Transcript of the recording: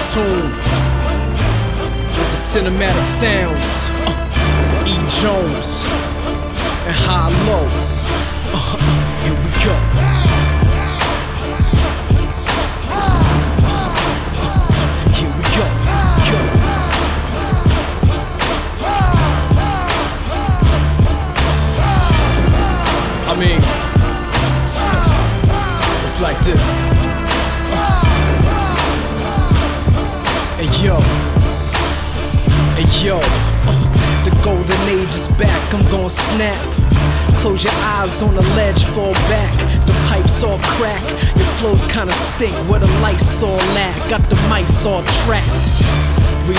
tune with the cinematic sounds. E. Jones and High Low. Here we go. Here we go. I mean, it's like this. Hey yo, the golden age is back, I'm gon' snap. Close your eyes on the ledge, fall back. The pipes all crack, your flows kinda stink where the lights all at. Got the mice all trapped.